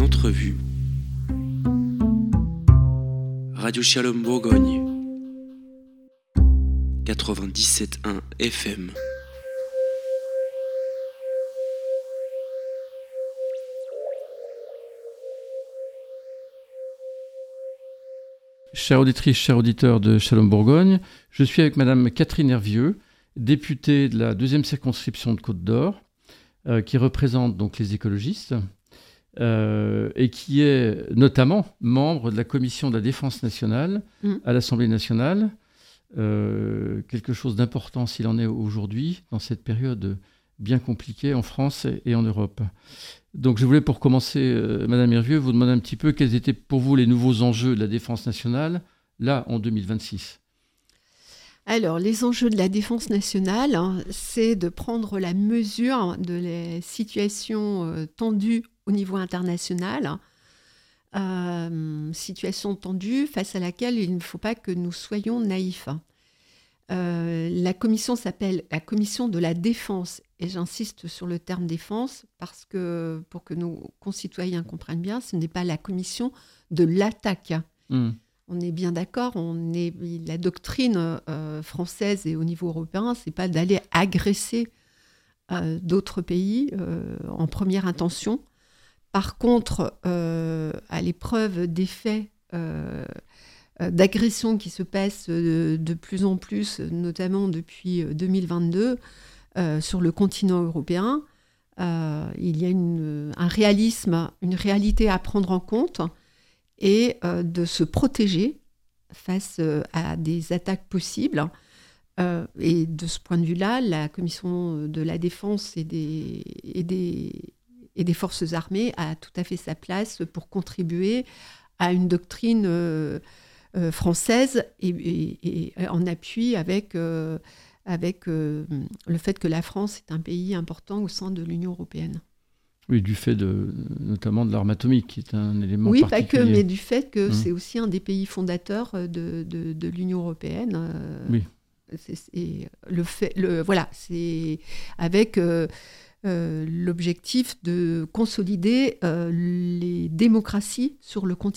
entrevues. Radio Shalom Bourgogne 97.1 FM. Chères auditrices, chers auditeurs de Shalom Bourgogne, je suis avec Madame Catherine Hervieux, députée de la 2e circonscription de Côte-d'Or, qui représente donc les écologistes et qui est notamment membre de la commission de la défense nationale à l'Assemblée nationale. Quelque chose d'important s'il en est aujourd'hui, dans cette période bien compliquée en France et en Europe. Donc je voulais pour commencer, Madame Hervieux, vous demander un petit peu quels étaient pour vous les nouveaux enjeux de la défense nationale, là, en 2026. Alors, les enjeux de la défense nationale, c'est de prendre la mesure de la situation tendue au niveau international, situation tendue face à laquelle il ne faut pas que nous soyons naïfs. La commission s'appelle la commission de la défense, et j'insiste sur le terme défense parce que, pour que nos concitoyens comprennent bien, ce n'est pas la commission de l'attaque. On est bien d'accord, la doctrine française et au niveau européen, c'est pas d'aller agresser d'autres pays en première intention. Par contre, à l'épreuve des faits d'agression qui se passent de plus en plus, notamment depuis 2022, sur le continent européen, il y a un réalisme, une réalité à prendre en compte et de se protéger face à des attaques possibles. Et de ce point de vue-là, la Commission de la Défense et des Forces armées a tout à fait sa place pour contribuer à une doctrine française et en appui avec le fait que la France est un pays important au sein de l'Union européenne. Oui, du fait notamment de l'arme atomique, qui est un élément particulier. Oui, pas que, mais du fait que c'est aussi un des pays fondateurs de l'Union européenne. Oui. Voilà, c'est avec l'objectif de consolider les démocraties sur le continent